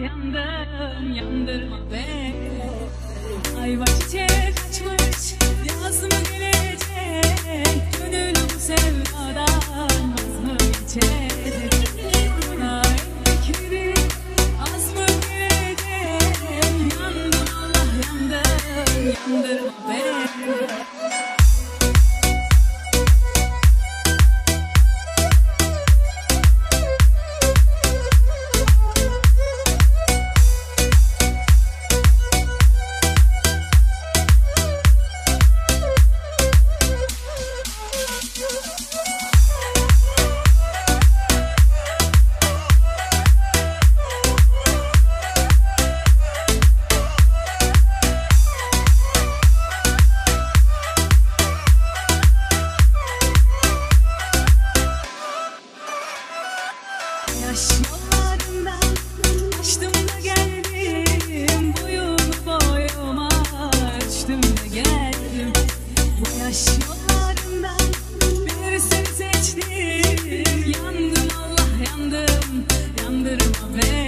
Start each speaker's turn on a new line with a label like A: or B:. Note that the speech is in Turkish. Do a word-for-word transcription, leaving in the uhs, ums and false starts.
A: yandım, yandırma beni. Ayva çiçek açmış, yaz mı gelecek? Gönül bu sevdadan vaz mı geçecek? Bana ettikleri az mı gelecek? Yandım Allah yandım, yandırma beni. Yaş yollarından açtım da geldim, boyum boyuma ölçtüm de geldim. Bu yaş yollarından bir seni seçtim, yandım Allah yandım, yandırma beni.